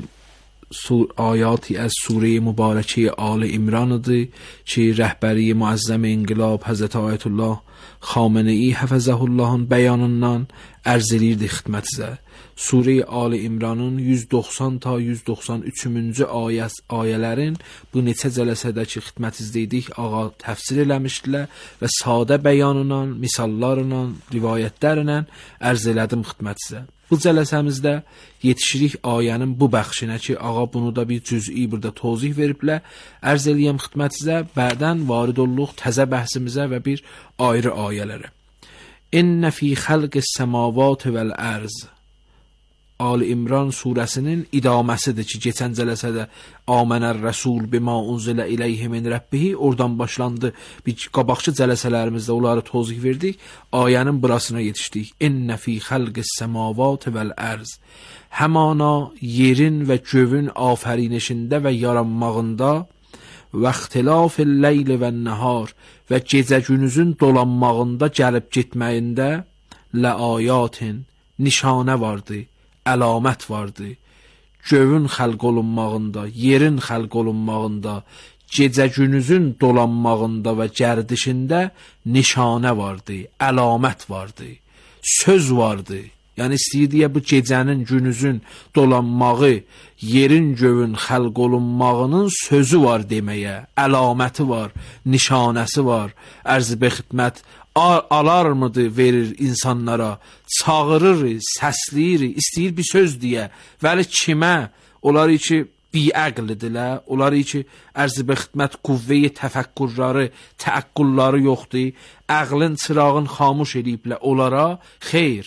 H: آیاتی از سوره مبارکه آل عمران'dır ki rəhbəri müəzzəm inqilab Həzrət Ayətullah Xamenei Həfəzəhu Allah'ın bəyanından ərz edirdi xidmətinizə. Sure Ali İmran'ın 190 ta 193-cü ayələrin bu neçə cələsədəki xidmətinizdəydik ağa təfsir eləmişdilər və sadə bəyanla, misallarla, rivayətlərlə ərz elədim xidmətinizə. Bu cələsəmizdə yetişirik ayənin bu bəxşinə ki, ağa bunu da bir cüz'i burada tozih veriblər, ərz eləyəm xidmətinizə, bədən varid olluq təzə bəhsimizə və bir ayrı ayələrə. İnnə fi xəlqis səmavat vəl-ərz Ali İmran surəsinin idaməsidir ki, keçən cələsədə Amənər Rəsul bima unzilə iləyhi min Rəbbihi oradan başlandı. Bir qabaqçı cələsələrimizdə onları tozih verdik. Ayənin burasına yetişdik. İnnə fi xəlqis səmavat vəl-ərz Həmana yerin və gövün afərinişində və yaranmağında və ixtilafil leyli və nəhar və gecə günüzün dolanmağında gəlib getməyində ləayatin nişanə vardı, əlamət vardı. Gövün xəlq olunmağında, yerin xəlq olunmağında, gecə-gündüzün dolanmağında və gərdişində nişanə vardı, əlamət vardı, söz vardı. Yəni istəyirdiyə bu gecənin, gündüzün dolanmağı, yerin, gövün xəlq olunmağının sözü var deməyə, əlaməti var, nişanəsi var. Ərz-i bexidmət alarmıdır verir insanlara, çağırır, səsləyir, istəyir bir söz deyə. Vəli kimə? Onları ki biəqlidirlər, onları ki ərz-i bexidmət qüvvəyi təfəkkürləri, təəqqülləri yoxdur, əqlin çırağın xamuş ediblər onlara. Xeyr,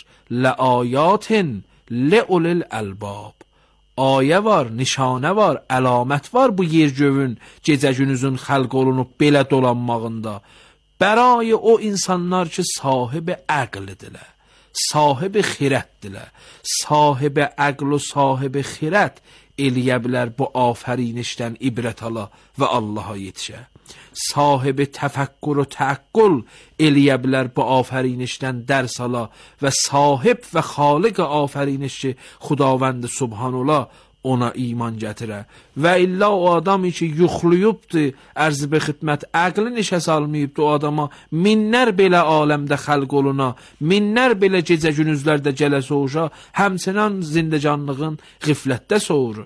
H: ləayatin ləulil əlbab. Ayə var, nişanə var, əlamət var bu yer gövün, gecə-gündüzün xəlq olunub belə dolanmağında. Bərayı o insanlar ki sahibi əqlidirlər, sahibi xirətdirlər, sahibi əql و sahibi xirət eləyə bilər bu afərinişdən ibrət ala və Allaha yetişə. Sahibi təfəkkür و təəqqül eləyə bilər bu afərinişdən dərs ala və sahib və xaliq afəriniş ki Xudavənd Subhanallah ona iman gətirə. Və illa o adamı ki yuxluyubdur, ərz-i bexidmət əqli neşə salmayıbdır o adama, minlər belə aləmdə xəlq oluna, minlər belə gecə-gündüzlərdə gələ soğuşa, həmçinin zindəcanlığın qiflətdə soğur.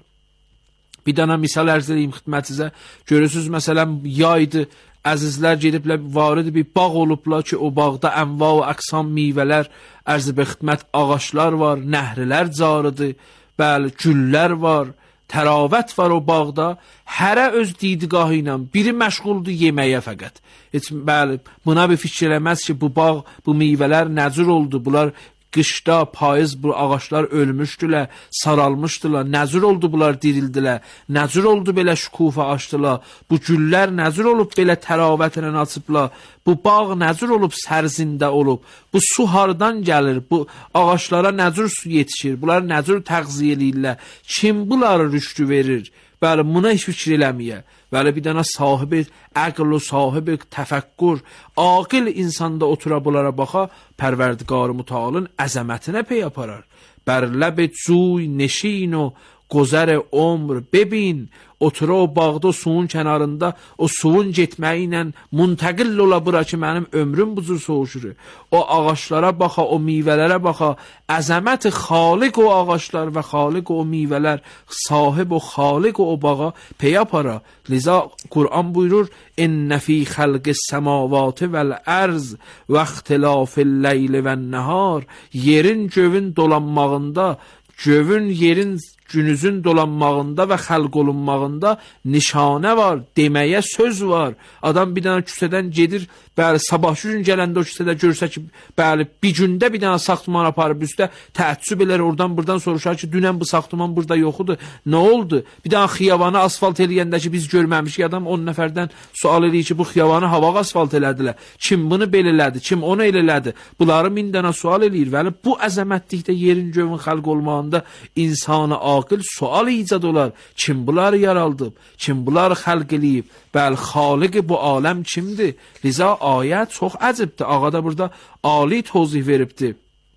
H: Bir dana misal ərz edeyim xidmət sizə. Görürsünüz, məsələn, yaydı, əzizlər gediblər, varid bir bağ olublar ki, o bağda ənva və əqsam meyvələr, ərz-i bexidmət ağaçlar var, nəhrilər carıdır, bəli, güllər var, təravət var o bağda. Hərə öz didgahı ilə, biri məşğuldur yeməyə fəqət. Heç, bəli, buna bir fikir eləməz ki, bu bağ, bu meyvələr nəcür oldu, bunlar qışda, payız bu ağaçlar ölmüşdülər, saralmışdılar, nəcür oldu bunlar dirildilər, nəcür oldu belə şükufa açdılar, bu güllər nəcür olub belə təravətlə açıblar, bu bağ nəcür olub sərzində olub, bu su hardan gəlir, bu ağaçlara nəcür su yetişir, bunlar nəcür təğziyə eləyirlər, kim bunları rüştü verir? Bəli, buna heç fikir eləməyə. Bəli, bir dənə sahibi əql و sahibi təfəkkür, aqil insanda otura bunlara baxa, Pərverdigar-ı Mütealın əzəmətinə pey aparar. Bər ləb cuy neşin و گذر عمر ببین otura o bağda o suyun kənarında o suyun getməyi ilə müntəqil ola bura ki mənim ömrüm bu cür soğuşur. O ağaçlara baxa, o meyvələrə baxa, əzəmət xaliq o ağaçlar və xaliq o meyvələr, sahib o xaliq o bağa pey apara. Liza Kur'an buyurur: "İnne fi xalqis semavati vel arz ve ihtilafil leyli ven nahar." Yerin gövün dolanmağında, gövün yerin günüzün dolanmağında və xəlq olunmağında nişanə var, deməyə söz var. Adam bir dənə küçədən gedir, bəli, sabahçı gün gələndə o küçədə görsə ki, bəli, bir gündə bir dənə saxtıman aparıb üstə, təəccüb elər, oradan buradan soruşar ki, dünən bu saxtıman burada yoxudur, nə oldu? Bir dənə xiyavanı asfalt eləyəndə ki, biz görməmişik, adam 10 nəfərdən sual eləyir ki, bu xiyavanı hava asfalt elədilər, kim bunu belələdi, kim onu elədi? Bunları 1000 dənə sual eləyir. Vəli bu əzəmətlikdə yerin gövün xəlq olmağında insanı aqil sual icad olar. Kim bunları yaraldıb? Kim bunları xəlq eləyib? Bəli, xaliq bu aləm kimdir? Liza ayət çox əcibdir. Ağa da burada ali tozih veribdir.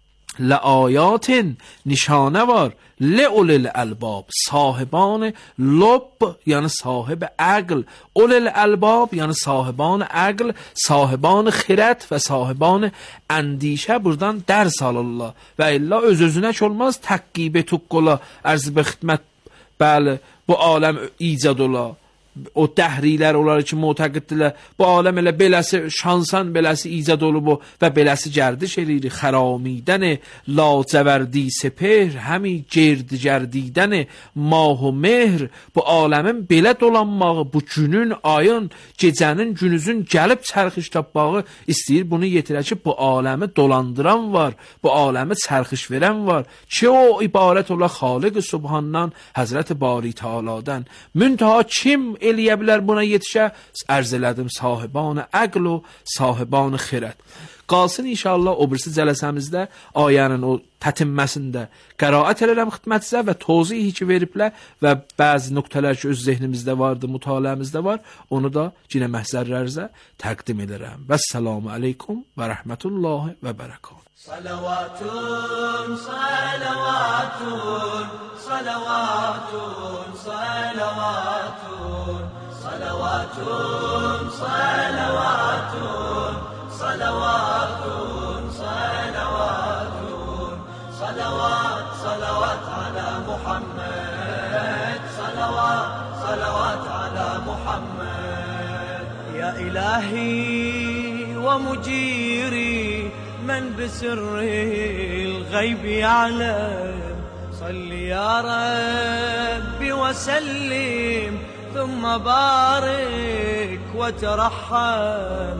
H: Ləayatin nişanə var. Ləulil əlbab, sahiban lub, yəni sahibi əql. Ulil əlbab, yəni sahiban əql, sahiban xirət və sahiban əndişə buradan dərs alırlar. Və illa öz-özünə olmaz təqqibə tuqqola, ərz-i bexidmət, bəli, bu aləm icad ola. O dəhrilər, onları ki mütəqiddirlər, bu aləm elə beləsi şansan beləsi icad olub və beləsi gərdiş eləyir. Xəraمیدن لاجوردی سپهر همی گردگردیدن ماه و مهر. Bu aləmin belə dolanmağı, bu günün, ayın, gecənin, günüzün gəlib çərxiş tapmağı istəyir bunu yetirə ki, bu aləmi dolandıran var, bu aləmi çərxiş verən var ki, o ibarət ola Xaliq Subhandan, Həzrət Bari Teala'dan. Müntaha kim eləyə bilər buna yetişə? Ərz elədim, sahiban əql و sahiban xirət. Qalsın inşallah o birisi cələsəmizdə ayənin o tətinməsində qəraət edirəm xidmətinizə və tozih ki veriblər və bəzi nöqtələr ki öz zehnimizdə vardı, mütaliəmizdə var, onu da cinə məhzərlərinizə təqdim edirəm. Vəssalamu aleykum və rəhmətullahi və bərəkatuhu.
F: صلواتun صلواتun صلواتun صلواتun صلواتun صلواتun صلواتun صلواتun صلوات صلوات على محمد صلوات صلوات على محمد يا إلهي ومجيري من بسر الغيب يعلم صل يا ربي وسلم ثم بارك وترحم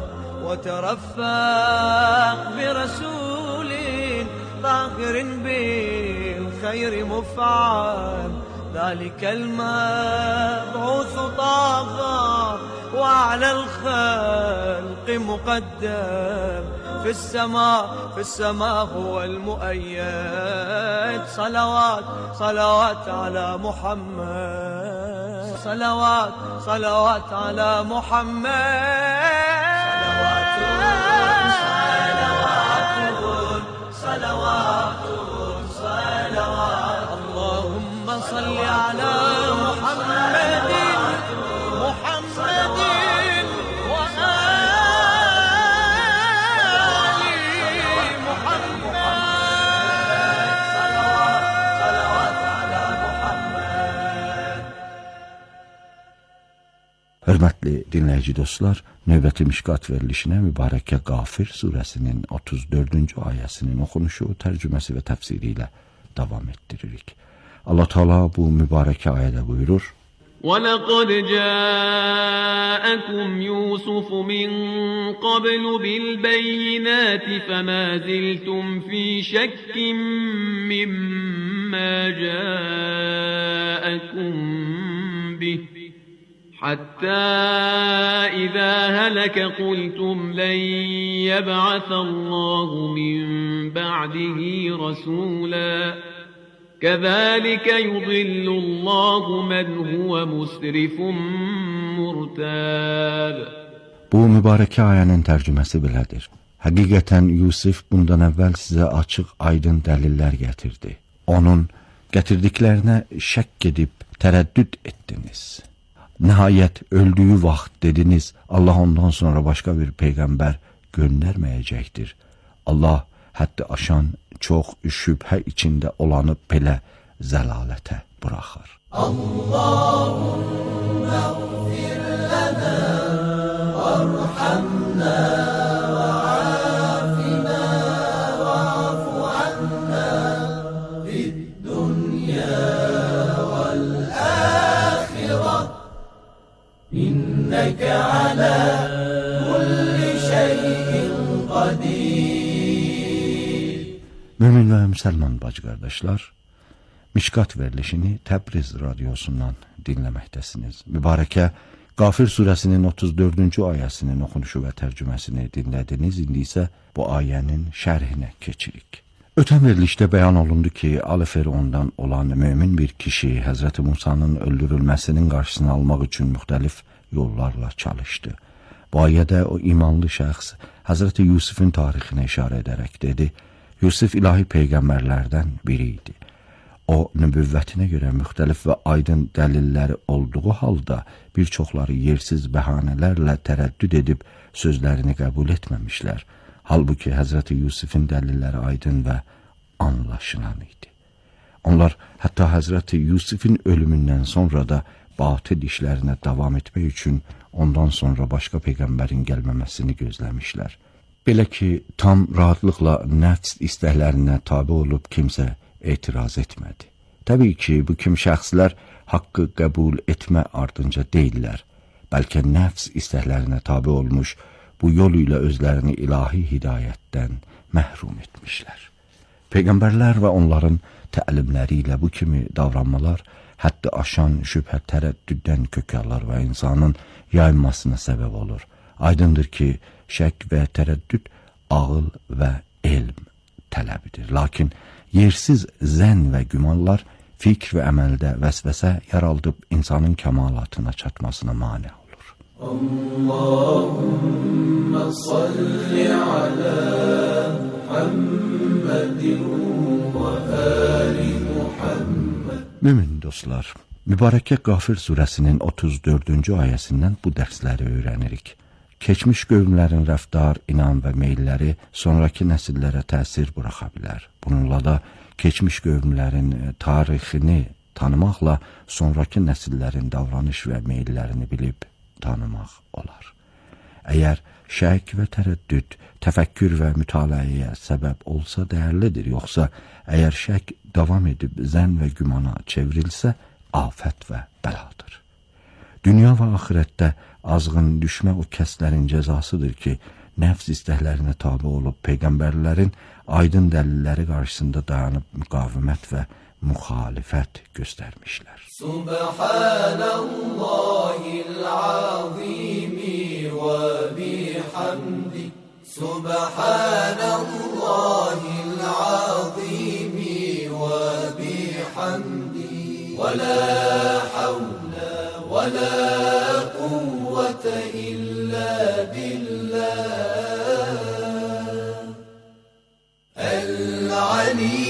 F: وترفق برسول طاهر بالخير مفعم ذلك المبعوث طه وعلى الخلق مقدم في السماء هو المؤيد صلوات صلوات على محمد صلوات صلوات على محمد صلوات صلوات اللهم صل على محمد
G: Hörmətli dinləyici dostlar, növbəti Mişqat verilişinə Mübarəkə Qafir surəsinin 34-cü ayəsinin oxunuşu, tərcüməsi və təfsiri ilə davam etdiririk. Allah Teala bu mübarəkə ayədə buyurur:
I: وَلَقَدْ جَاءَكُمْ يُوسُفُ مِنْ قَبْلُ بِالْبَيِّنَاتِ فَمَا زِلْتُمْ فِي شَكٍّ مِّمَّا جَاءَكُمْ بِهِ حتى إذا هلك قلتم لن يبعث الله من بعده رسولا كذلك يضل الله من هو مسرف مرتاب.
G: Bu mübarəkə ayənin tərcüməsi belədir. Həqiqətən Yusuf bundan əvvəl sizə açıq, aydın dəlillər gətirdi. Onun gətirdiklərinə şəkk edib tərəddüd etdiniz. Nəhayət öldüyü vaxt dediniz, Allah ondan sonra başqa bir peyğəmbər göndərməyəcəkdir. Allah həddi aşan, çox şübhə içində olanı belə zəlalətə buraxır.
F: Allahümme gfir lana varhamna ve afina va'fu anna fid dunya vel ahireh inneke ala kulli şeyin qadir.
G: Mümin və müsəlman bacı qardaşlar, Mişqat verilişini Təbriz radiosundan dinləməkdəsiniz. Mübarəkə Qafir surəsinin 34-cü ayəsinin oxunuşu və tərcüməsini dinlədiniz. İndi isə bu ayənin şərhinə keçirik. Ötən verilişdə bəyan olundu ki, Ali Firondan olan mömin bir kişi Həzrəti Musanın öldürülməsinin qarşısını almaq üçün müxtəlif yollarla çalışdı. Bu ayədə o imanlı şəxs Həzrəti Yusufun tarixinə işarə edərək dedi: Yusuf ilahi peyğəmbərlərdən biri idi. O, nübüvvətinə görə müxtəlif və aydın dəlilləri olduğu halda bir çoxları yersiz bəhanələrlə tərəddüd edib sözlərini qəbul etməmişlər. Halbuki Həzrəti Yusufun dəlilləri aydın və anlaşılan idi. Onlar hətta Həzrəti Yusufun ölümündən sonra da batıl işlərinə davam etmək üçün ondan sonra başqa peyğəmbərin gəlməməsini gözləmişlər. Belə ki, tam rahatlıqla nəfs istəklərinə tabe olub kimsə etiraz etmədi. Təbii ki, bu kimi şəxslər haqqı qəbul etmə ardınca deyirlər, bəlkə nəfs istəklərinə tabe olmuş, bu yol ilə özlərini ilahi hidayətdən məhrum etmişlər. Peyğəmbərlər və onların təlimləri ilə bu kimi davranmalar həddi aşan şübhə tərəddüddən kök alır və insanın yayılmasına səbəb olur. Aydındır ki, şək və tərəddüd ağıl və elm tələbidir. Lakin yersiz zənn və gümanlar fikr və əməldə vəsvəsə yaraldıb insanın kəmalatına çatmasına mane olur.
F: Allahümme salli ala Muhammedin və ali Muhammed.
G: Mümin dostlar, Mübarəkə Qafir surəsinin 34-cü ayəsindən bu dərsləri öyrənirik. Keçmiş qövmlərin rəftar, inam və meylləri sonraki nəsillərə təsir buraxa bilər. Bununla da keçmiş qövmlərin tarixini tanımaqla sonraki nəsillərin davranış və meyllərini bilib tanımaq olar. Əgər şək və tərəddüd, təfəkkür və mütaliəyə səbəb olsa dəyərlidir, yoxsa əgər şək davam edib zənn və gümana çevrilsə, afət və bəladır. Dünya və axirətdə azğın düşmə o kəslərin cəzasıdır ki, nəfs istəklərinə tabi olub peyğəmbərlərin aydın dəlilləri qarşısında dayanıb müqavimət və müxalifət göstərmişlər.
F: Subhanallahil azimi və bihamdi. Subhanallahil azimi və bihamdi. Və la havle və la quvvete illa billah. El-Ali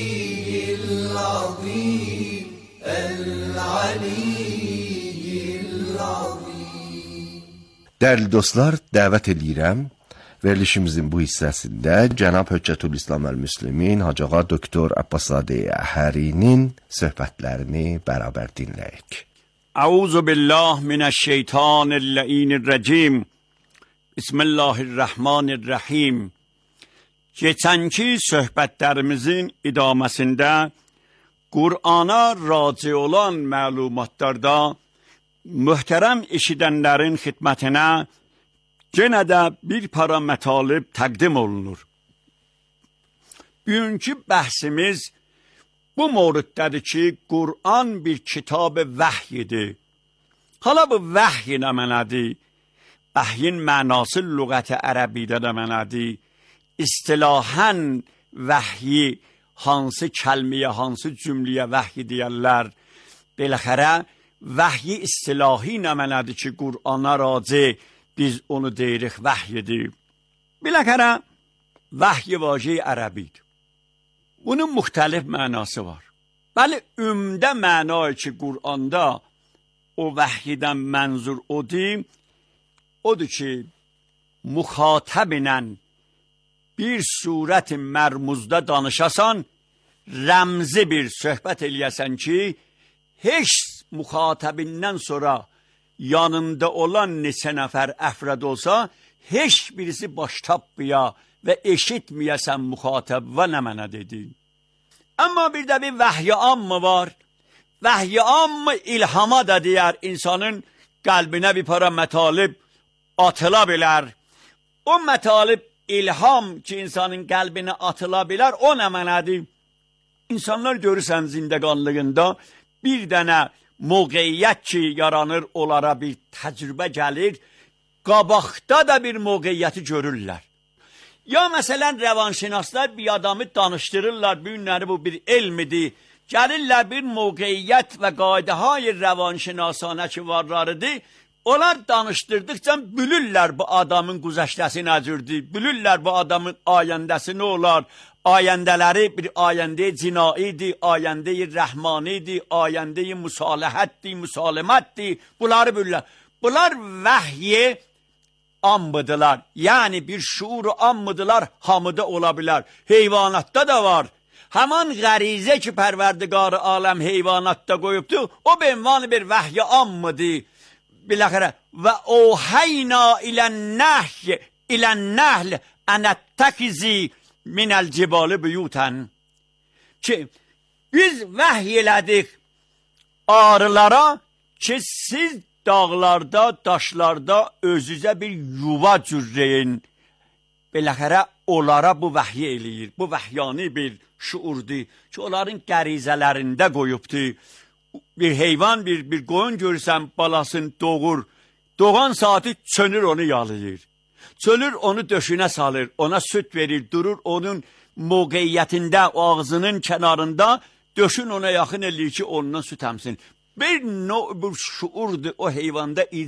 G: Dəyərli dostlar, dəvət edirəm. Verilişimizin bu hissəsində Cənab Höccətülislam əl-Müslimin Hacı Ağa Doktor Abbaszadə Əhərinin söhbətlərini bərabər dinləyək.
J: Əuzu billah minəşşeytanir-rəcim. Bismillahirrahmanirrahim. Keçənki söhbətlərimizin idaməsində Qur'ana raci olan məlumatlarda möhtərəm eşidənlərin xidmətinə yenə də bir para mətalib təqdim olunur. Bugünkü bəhsimiz bu mövzuddədir ki, Qur'an bir kitab-ı vəhyidir. Hala bu vəhy nə mənadır? Vəhyin mənası lüğət-i ərəbidə də mənadır. İstilahən vəhyi hansı kəlməyə, hansı cümləyə vəhy deyərlər. Beləxərə, vəhyi istilahi nə mənadır ki, Qur'ana raci biz onu deyirik vəhyidir. Beləxərə, vəhyi vaciə ərəbidir. Bunun müxtəlif mənası var. Bəli, ümdə mənayı ki, Qur'anda o vəhyidən mənzur odur ki, müxatəbinə bir surət-i mərmuzda danışasan, rəmzi bir söhbət eləyəsən ki, heç müxatəbindən sonra yanında olan neçə nəfər əfrad olsa, heç birisi baş tapmaya və eşitməyəsən müxatəb və nə mənə dedi. Amma bir də bir vəhy-i ammı var. Vəhy-i ammı ilhama da deyər, insanın qəlbinə bir para mətalib atıla bilər. O mətalib ilham ki, insanın qəlbinə atıla bilər, o nə mənədir? İnsanlar görürsən zindəqanlığında bir dənə mövqeyyət ki, yaranır, onlara bir təcrübə gəlir, qabaqda da bir mövqeyyəti görürlər. Ya məsələn, rəvanşinaslar bir adamı danışdırırlar, bu günləri bu bir elmidir, gəlirlər bir mövqeyyət və qaydahay rəvanşinasanə ki, varlarıdır, onlar danışdırdıqca bülürlər bu adamın güzəştəsi nəcürdür, bülürlər bu adamın ayəndəsi nə olar, ayəndələri bir ayəndə-i cinaidir, ayəndə-i rəhmanidir, ayəndə-i müsaləhətdir, müsalimətdir, bunları bülürlər. Bunlar vəhyi ammıdılar, yəni bir şuuru ammıdılar, hamıda ola bilər, heyvanatda da var. Həman qərizə ki, pərverdigarı aləm heyvanatda qoyubdur, o benvanı bir vəhyi ammıdır. Biləxərə, və ohəyna ilən-nəhl ənəttəkizi minəl cibalı büyutən. Ki, biz vəhy elədik arılara ki, siz dağlarda, daşlarda özünüzə bir yuva cürreyin. Beləxərə, onlara bu vəhy eləyir. Bu vəhyani bir şuurdur ki, onların qərizələrində qoyubdur. Bir heyvan, bir qoyun görürsən, balasını doğur. Doğan saati çönür onu yalayır. Çölür onu döşünə salır, ona süt verir, durur onun mövqeyyətində, ağzının kənarında döşün ona yaxın eləyir ki, ondan süt əmsin. Bir şuurdur o heyvanda